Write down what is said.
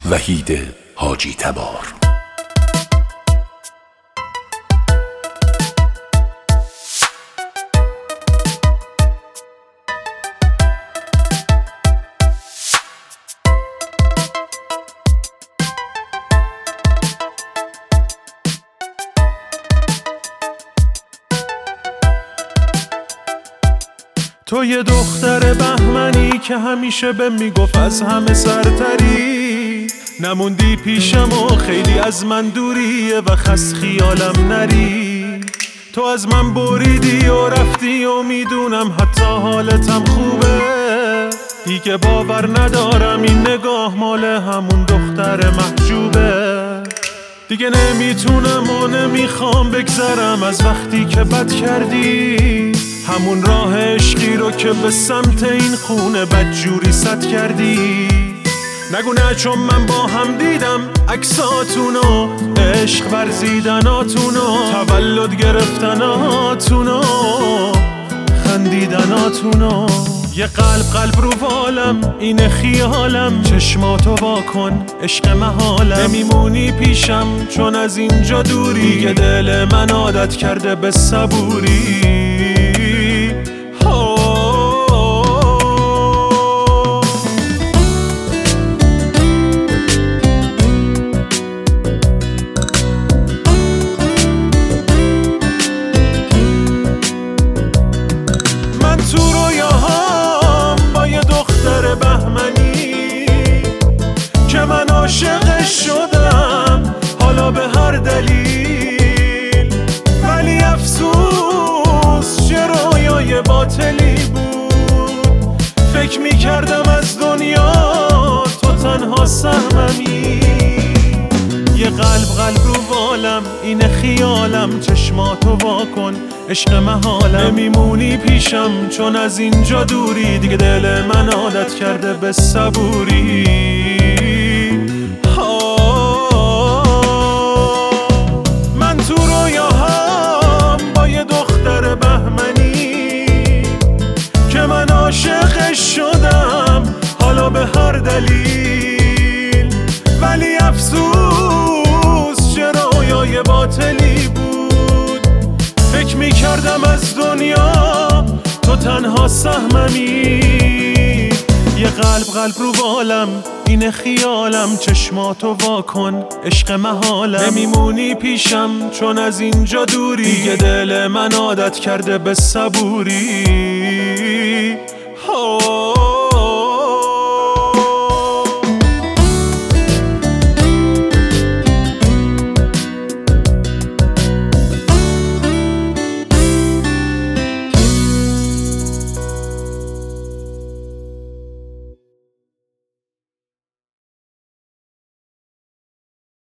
وحید حاجی تبار. تو یه دختر بهمنی که همیشه به میگفت از همه سرتری، نموندی پیشم و خیلی از من دوریه و خست خیالم نری. تو از من بریدی و رفتی و میدونم حتی حالتم خوبه، دیگه باور ندارم این نگاه مال همون دختر محجوبه. دیگه نمیتونم و نمیخوام بگذرم از وقتی که بد کردی، همون راه عشقی رو که به سمت این خونه بدجوری سد کردی. نگو نه چون من با هم دیدم عکساتونو، عشق ورزیدناتونو، تولد گرفتناتونو، خندیدناتونو. یه قلب رو والم اینه خیالم، چشماتو واکن عشق محالم. نمیمونی پیشم چون از اینجا دوری، دیگه دل من عادت کرده به صبوری. من عاشقش شدم حالا به هر دلیل، ولی افسوس چه رویای باطلی بود. فکر میکردم از دنیا تو تنها سهممی. یه قلب رو والم اینه خیالم، چشماتو واکن عشق محالم. نمیمونی پیشم چون از اینجا دوری، دیگه دل من عادت کرده به صبوری. من تو رویاهام با یه دختر بهمنی که من عاشقش شدم حالا به هر دلیل، ولی افسوس چه رویای باطلی بود. فکر میکردم از دنیا تو تنها سهممی. یه قلب رو بالم اینه خیالم، چشماتو واکن عشق محالم. نمیمونی پیشم چون از اینجا دوری، دیگه دل من عادت کرده به صبوری.